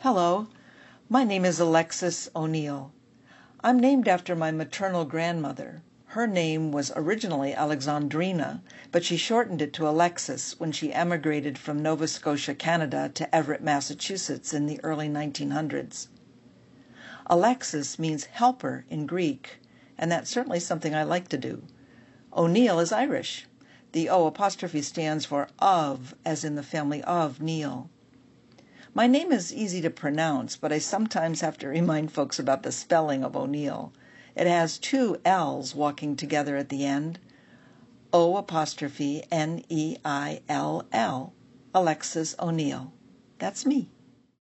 Hello, my name is Alexis O'Neill. I'm named after my maternal grandmother. Her name was originally Alexandrina, but she shortened it to Alexis when she emigrated from Nova Scotia, Canada to Everett, Massachusetts in the early 1900s. Alexis means helper in Greek, and that's certainly something I like to do. O'Neill is Irish. The O apostrophe stands for of, as in the family of Neil. My name is easy to pronounce, but I sometimes have to remind folks about the spelling of O'Neill. It has two L's walking together at the end. O apostrophe N-E-I-L-L. Alexis O'Neill. That's me.